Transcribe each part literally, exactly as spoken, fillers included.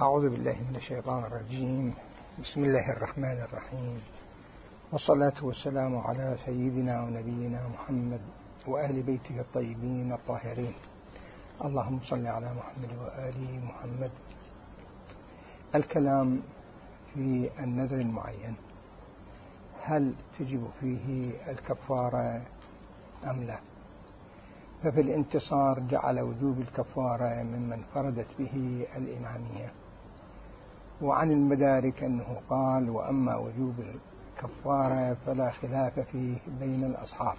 أعوذ بالله من الشيطان الرجيم. بسم الله الرحمن الرحيم، والصلاة والسلام على سيدنا ونبينا محمد وأهل بيته الطيبين الطاهرين. اللهم صل على محمد وآل محمد. الكلام في النذر المعين، هل تجب فيه الكفارة أم لا؟ ففي الانتصار جعل وجوب الكفارة ممن فردت به الإمامية، وعن المدارك أنه قال: وأما وجوب الكفارة فلا خلاف فيه بين الأصحاب.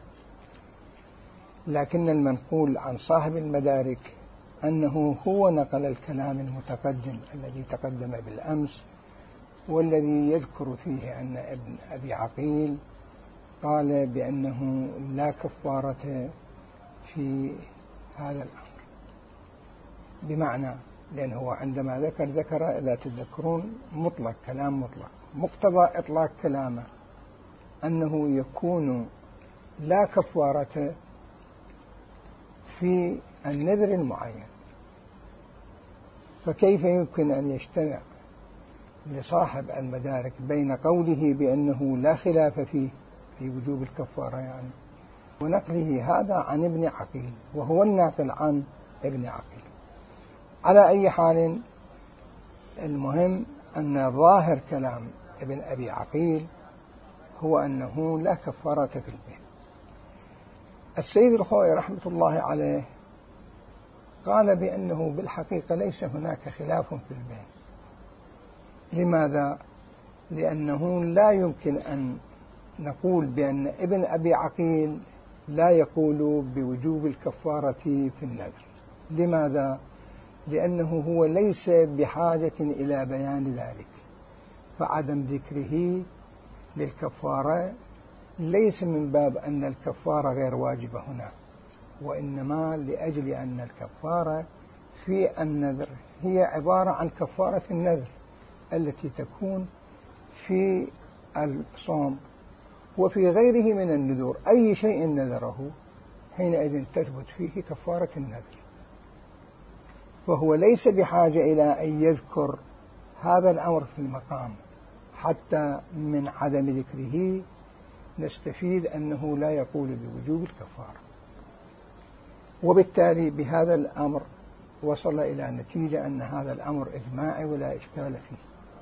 لكن المنقول عن صاحب المدارك أنه هو نقل الكلام المتقدم الذي تقدم بالأمس، والذي يذكر فيه أن ابن أبي عقيل قال بأنه لا كفارة في هذا الأمر، بمعنى لأنه عندما ذكر ذكر إذا تذكرون مطلق، كلام مطلق، مقتضى إطلاق كلامه أنه يكون لا كفارة في النذر المعين. فكيف يمكن أن يجتمع لصاحب المدارك بين قوله بأنه لا خلاف فيه في وجوب الكفارة يعني، ونقله هذا عن ابن عقيل وهو الناقل عن ابن عقيل؟ على أي حال، المهم أن ظاهر كلام ابن أبي عقيل هو أنه لا كفارة في البين. السيد الخوئي رحمة الله عليه قال بأنه بالحقيقة ليس هناك خلاف في البين. لماذا؟ لأنه لا يمكن أن نقول بأن ابن أبي عقيل لا يقول بوجوب الكفارة في النذر. لماذا؟ لأنه هو ليس بحاجة إلى بيان ذلك، فعدم ذكره للكفارة ليس من باب أن الكفارة غير واجبة هنا، وإنما لأجل أن الكفارة في النذر هي عبارة عن كفارة النذر التي تكون في الصوم وفي غيره من النذور. أي شيء نذره حينئذ تثبت فيه كفارة النذر، فهو ليس بحاجة إلى أن يذكر هذا الأمر في المقام، حتى من عدم ذكره نستفيد أنه لا يقول بوجوب الكفارة. وبالتالي بهذا الأمر وصل إلى نتيجة أن هذا الأمر إجماعي ولا إشكال فيه.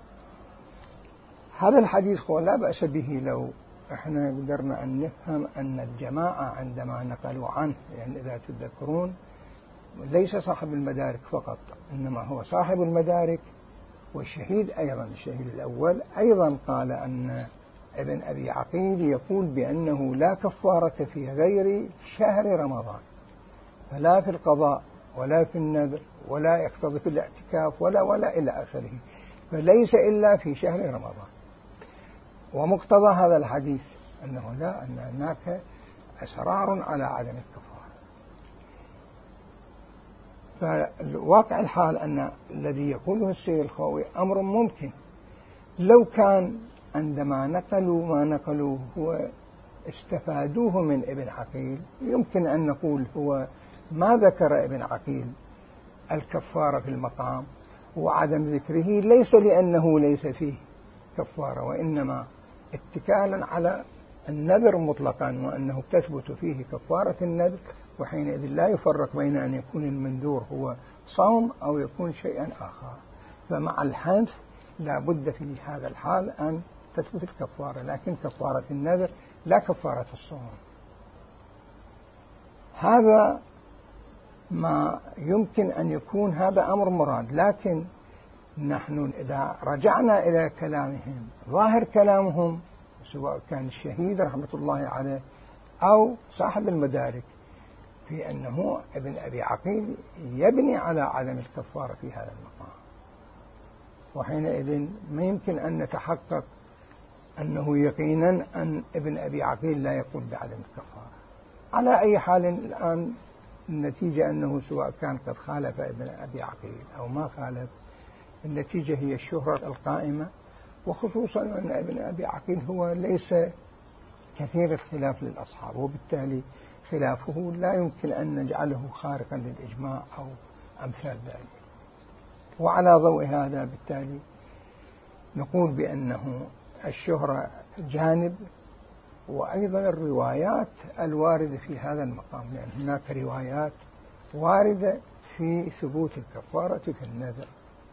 هذا الحديث هو لا بأس به لو احنا قدرنا أن نفهم أن الجماعة عندما نقلوا عنه، يعني إذا تذكرون ليس صاحب المدارك فقط، إنما هو صاحب المدارك والشهيد أيضا، الشهيد الأول أيضا قال أن ابن أبي عقيل يقول بأنه لا كفارة في غير شهر رمضان، فلا في القضاء ولا في النذر ولا يقتضي في الاعتكاف ولا ولا إلى آخره، فليس إلا في شهر رمضان. ومقتضى هذا الحديث أنه لا، أن هناك إصرار على عدم الكفارة. فالواقع الحال أن الذي يقوله السيد الخوئي أمر ممكن لو كان عندما نقلوا ما نقلوه هو استفادوه من ابن عقيل، يمكن أن نقول هو ما ذكر ابن عقيل الكفارة في المقام، وعدم ذكره ليس لأنه ليس فيه كفارة، وإنما اتكالا على النذر مطلقا وأنه تثبت فيه كفارة النذر، وحينئذ لا يفرق بين أن يكون المنذور هو صوم أو يكون شيئا آخر. فمع الحنث لا بد في هذا الحال أن تثبت الكفارة، لكن كفارة النذر لا كفارة الصوم. هذا ما يمكن أن يكون هذا أمر مراد. لكن نحن إذا رجعنا إلى كلامهم، ظاهر كلامهم سواء كان الشهيد رحمة الله عليه أو صاحب المدارك في أنه ابن أبي عقيل يبني على عدم الكفارة في هذا المقام، وحينئذ ما يمكن أن نتحقق أنه يقينا أن ابن أبي عقيل لا يقول بعدم الكفارة. على أي حال الآن النتيجة أنه سواء كان قد خالف ابن أبي عقيل أو ما خالف، النتيجة هي الشهرة القائمة، وخصوصا أن ابن أبي عقيل هو ليس كثير الخلاف للأصحاب، وبالتالي خلافه لا يمكن أن نجعله خارقا للإجماع أو أمثال ذلك. وعلى ضوء هذا بالتالي نقول بأنه الشهرة جانب، وأيضا الروايات الواردة في هذا المقام، لأن يعني هناك روايات واردة في ثبوت الكفارة في النذر،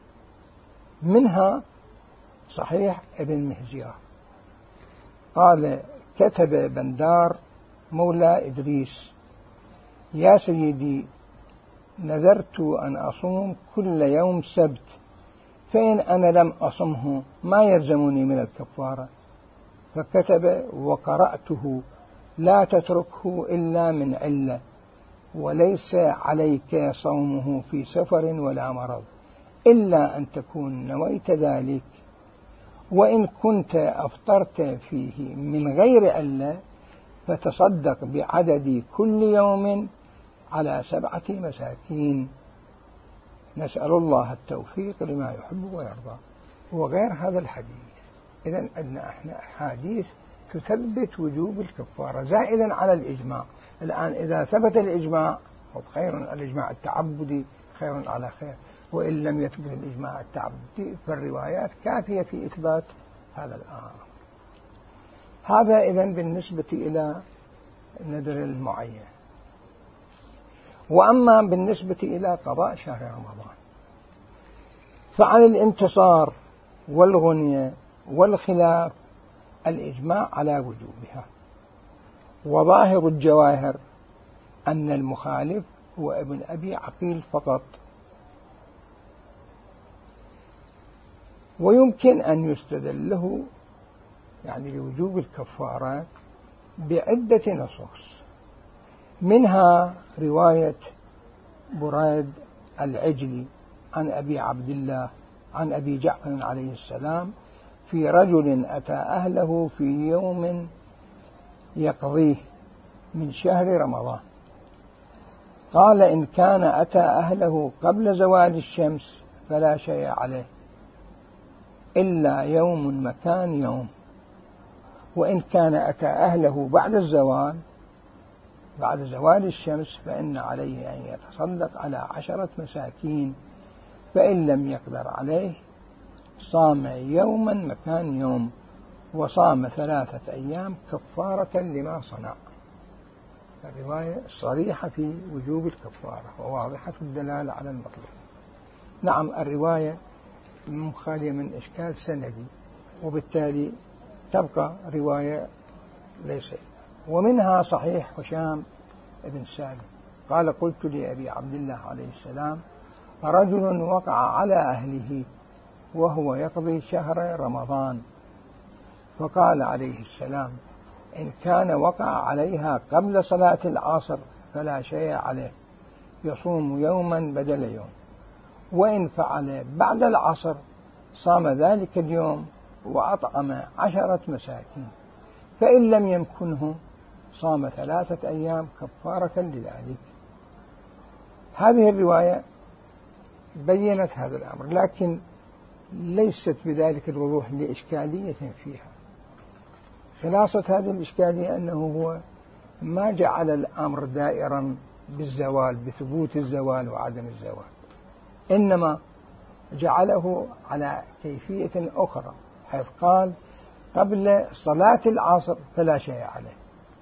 منها صحيح ابن مهجير قال: كتب بندار مولى إدريس: يا سيدي، نذرت أن أصوم كل يوم سبت، فإن أنا لم أصمه ما يلزمني من الكفارة. فكتب: وقرأته: لا تتركه إلا من علة، وليس عليك صومه في سفر ولا مرض، إلا أن تكون نويت ذلك، وإن كنت أفطرت فيه من غير علة فتصدق بعدد كل يوم على سبعة مساكين. نسأل الله التوفيق لما يحب ويرضى. وغير هذا الحديث، إذن عندنا احنا أحاديث تثبت وجوب الكفارة زائدا على الإجماع. الآن إذا ثبت الإجماع خير، الإجماع التعبدي خير على خير، وإن لم يثبت الإجماع التعبدي فالروايات كافية في إثبات هذا الأمر. هذا إذن بالنسبة إلى النذر المعين. وأما بالنسبة إلى قضاء شهر رمضان فعن الانتصار والغنية والخلاف الإجماع على وجوبها، وظاهر الجواهر أن المخالف هو ابن أبي عقيل فقط. ويمكن أن يستدل له يعني لوجوب الكفارة بعدة نصوص، منها رواية بريد العجلي عن أبي عبد الله عن أبي جعفر عليه السلام في رجل أتى أهله في يوم يقضيه من شهر رمضان، قال: إن كان أتى أهله قبل زوال الشمس فلا شيء عليه إلا يوم مكان يوم، وإن كان أتى أهله بعد الزوال بعد زوال الشمس فإن عليه أن يتصدق على عشرة مساكين، فإن لم يقدر عليه صام يوما مكان يوم، وصام ثلاثة أيام كفارة لما صنع. الرواية صريحة في وجوب الكفارة وواضحة الدلالة على المطلوب. نعم، الرواية خالية من إشكال سندي، وبالتالي تبقى رواية ليس. ومنها صحيح هشام بن سالم قال: قلت لأبي عبد الله عليه السلام: رجل وقع على أهله وهو يقضي شهر رمضان، فقال عليه السلام: إن كان وقع عليها قبل صلاة العصر فلا شيء عليه، يصوم يوما بدل يوم، وإن فعل بعد العصر صام ذلك اليوم وأطعم عشرة مساكين، فإن لم يمكنه صام ثلاثة أيام كفارة لذلك. هذه الرواية بيّنت هذا الأمر، لكن ليست بذلك الوضوح لإشكالية فيها. خلاصة هذه الإشكالية أنه هو ما جعل الأمر دائرا بالزوال، بثبوت الزوال وعدم الزوال، إنما جعله على كيفية أخرى، حيث قال: قبل صلاة العصر فلا شيء عليه،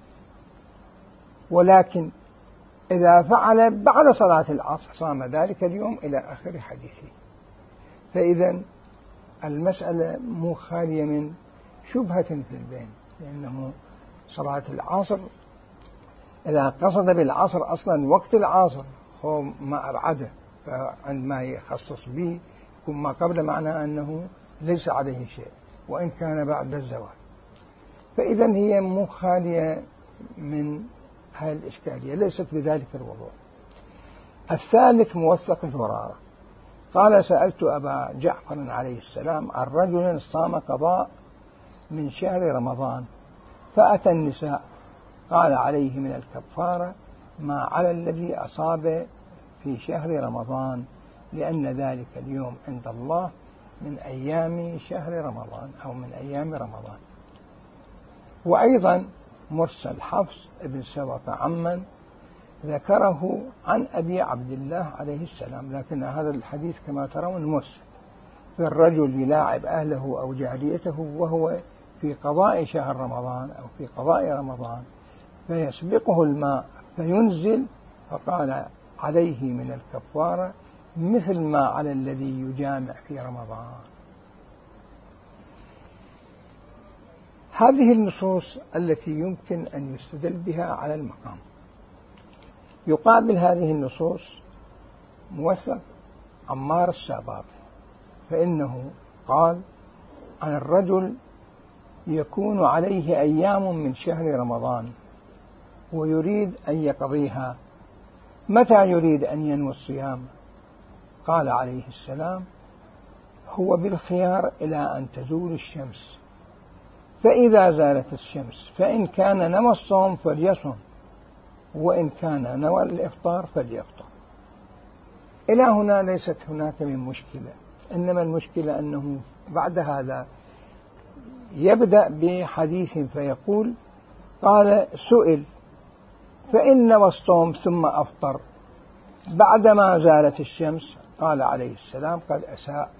ولكن إذا فعل بعد صلاة العصر صام ذلك اليوم إلى آخر حديثه. فإذا المسألة مو خالية من شبهة في البين، لأنه صلاة العصر إذا قصد بالعصر أصلا وقت العصر هو ما أبعده، فعندما يخصص به يكون ما قبل معنى أنه ليس عليه شيء، وإن كان بعد الزوال. فإذا هي مو خالية من هذه الإشكالية، ليست بذلك الوضوح. الثالث موثق الفرارة قال: سألت أبا جعفر عليه السلام عن رجل صام قضاء من شهر رمضان فأتى النساء، قال: عليه من الكفارة ما على الذي أصاب في شهر رمضان، لأن ذلك اليوم عند الله من أيام شهر رمضان أو من أيام رمضان. وأيضا مرسل حفص بن سوق عمن ذكره عن أبي عبد الله عليه السلام، لكن هذا الحديث كما ترون مرسل، فالرجل يلاعب أهله أو جاريته وهو في قضاء شهر رمضان أو في قضاء رمضان، فيسبقه الماء فينزل، فقال عليه من الكفارة مثل ما على الذي يجامع في رمضان. هذه النصوص التي يمكن أن يستدل بها على المقام. يقابل هذه النصوص موثق عمار الساباطي، فإنه قال عن الرجل يكون عليه أيام من شهر رمضان ويريد أن يقضيها، متى يريد أن ينوي الصيام؟ قال عليه السلام: هو بالخيار إلى أن تزول الشمس، فإذا زالت الشمس فإن كان نوى الصوم فليصم، وإن كان نوى الإفطار فليفطر. إلى هنا ليست هناك من مشكلة، إنما المشكلة أنه بعد هذا يبدأ بحديث فيقول: قال سئل فإن نوى الصوم ثم أفطر بعدما زالت الشمس، قال عليه السلام: قد أساء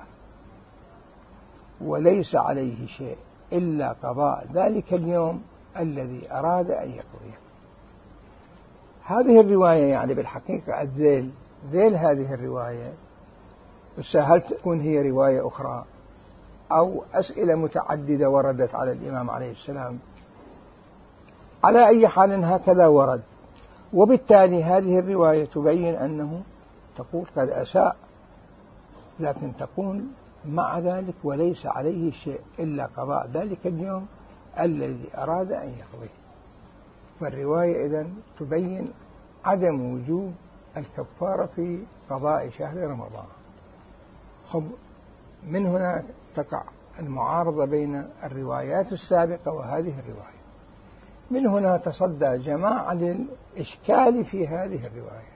وليس عليه شيء إلا قضاء ذلك اليوم الذي أراد أن يقضيه. هذه الرواية يعني بالحقيقة الذيل ذيل هذه الرواية، بس هل تكون هي رواية أخرى أو أسئلة متعددة وردت على الإمام عليه السلام؟ على أي حال هكذا ورد، وبالتالي هذه الرواية تبين أنه تقول قد أساء، لكن تقول مع ذلك وليس عليه شيء إلا قضاء ذلك اليوم الذي أراد أن يقضيه. فالرواية إذن تبين عدم وجوب الكفارة في قضاء شهر رمضان. خب من هنا تقع المعارضة بين الروايات السابقة وهذه الرواية. من هنا تصدى جماعة للإشكال في هذه الرواية.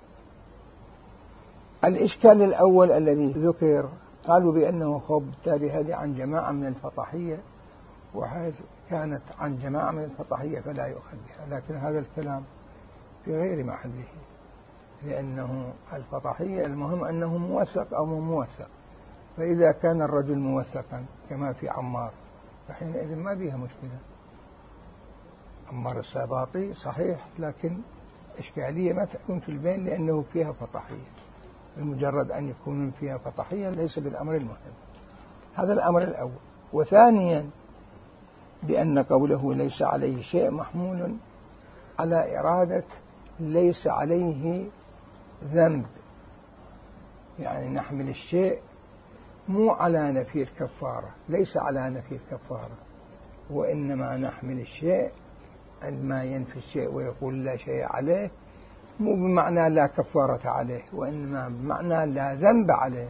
الإشكال الأول الذي ذكر قالوا بأنه خب بالتالي هذه عن جماعة من الفطحية، وحيث كانت عن جماعة من الفطحية فلا يؤخذ بها، لكن هذا الكلام في غير محله، لأنه الفطحية المهم أنه موثق أو مو موثق، فإذا كان الرجل موثقا كما في عمار فحينئذ ما بها مشكلة. عمار الساباطي صحيح، لكن إشكالية ما تكون في البين لأنه فيها فطحية، بمجرد أن يكون فيها فطحية ليس بالأمر المهم. هذا الأمر الأول. وثانيا بأن قوله ليس عليه شيء محمول على إرادة ليس عليه ذنب، يعني نحمل الشيء مو على نفي الكفارة، ليس على نفي الكفارة، وإنما نحمل الشيء عندما ينفي الشيء ويقول لا شيء عليه، مو بمعنى لا كفارة عليه، وإنما بمعنى لا ذنب عليه.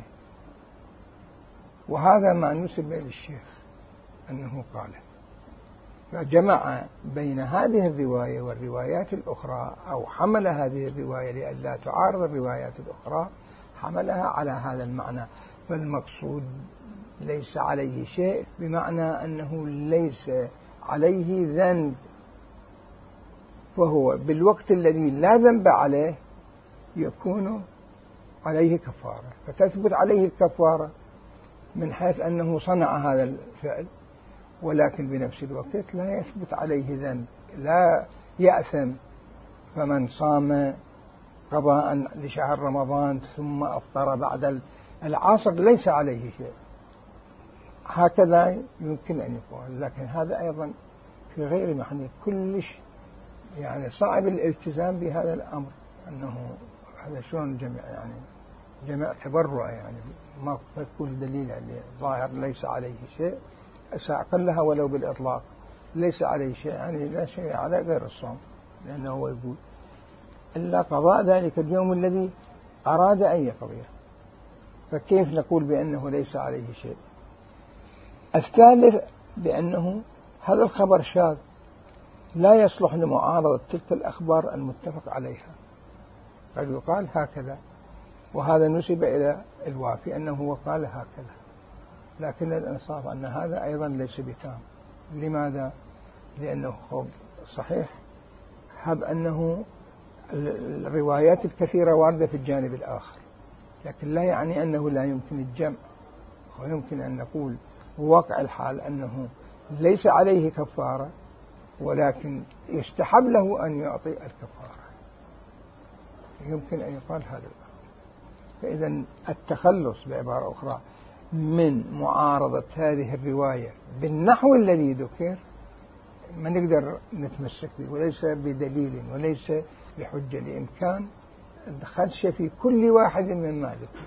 وهذا ما نسب للشيخ أنه قاله، فجمع بين هذه الرواية والروايات الأخرى، أو حمل هذه الرواية لئلا تعارض الروايات الأخرى، حملها على هذا المعنى. فالمقصود ليس عليه شيء بمعنى أنه ليس عليه ذنب، فهو بالوقت الذي لا ذنب عليه يكون عليه كفارة، فتثبت عليه الكفارة من حيث أنه صنع هذا الفعل، ولكن بنفس الوقت لا يثبت عليه ذنب، لا يأثم. فمن صام قضاء لشهر رمضان ثم أفطر بعد العصر ليس عليه شيء، هكذا يمكن أن يقول. لكن هذا أيضا في غير محل كلش، يعني صعب الالتزام بهذا الأمر، أنه هذا شلون جمع يعني جمع تبرع، يعني ما تكون دليل عليه ظاهر ليس عليه شيء، أقلها ولو بالإطلاق ليس عليه شيء، يعني لا شيء على غير الصوم، لأنه هو يقول إلا قضاء ذلك اليوم الذي أراد أن يقضيه، فكيف نقول بأنه ليس عليه شيء؟ الثالث بأنه هذا الخبر شاذ لا يصلح لمعارضة تلك الأخبار المتفق عليها، قد يقال هكذا، وهذا نسب إلى الوافي أنه قال هكذا، لكن الإنصاف أن هذا أيضا ليس بتام. لماذا؟ لأنه صحيح هب أنه الروايات الكثيرة واردة في الجانب الآخر، لكن لا يعني أنه لا يمكن الجمع، ويمكن أن نقول واقع الحال أنه ليس عليه كفارة، ولكن يستحب له أن يعطي الكفارة، يمكن أن يقال هذا. فإذا التخلص بعبارة أخرى من معارضة هذه الرواية بالنحو الذي ذكر ما نقدر نتمسك به، وليس بدليل وليس بحجة، لإمكان الخدش في كل واحد مما ذكر.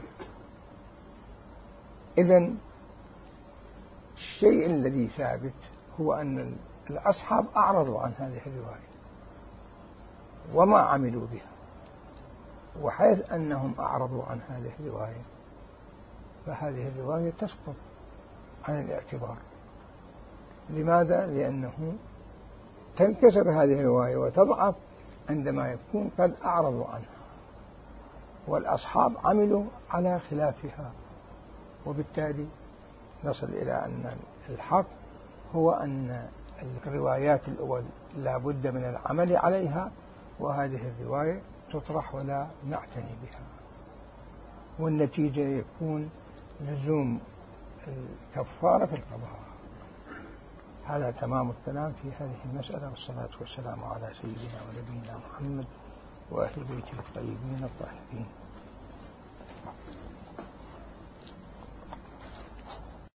إذا الشيء الذي ثابت هو أن الأصحاب أعرضوا عن هذه الرواية وما عملوا بها، وحيث أنهم أعرضوا عن هذه الرواية فهذه الرواية تسقط عن الاعتبار. لماذا؟ لأنه تنكسر هذه الرواية وتضعف عندما يكون قد أعرضوا عنها، والأصحاب عملوا على خلافها، وبالتالي نصل إلى أن الحق هو أن الروايات الأول لا بد من العمل عليها، وهذه الرواية تطرح ولا نعتني بها، والنتيجة يكون لزوم الكفارة في القضاء. هذا تمام الكلام في هذه المسألة، والصلاة والسلام على سيدنا ونبينا محمد وأهل بيته الطيبين الطاهرين.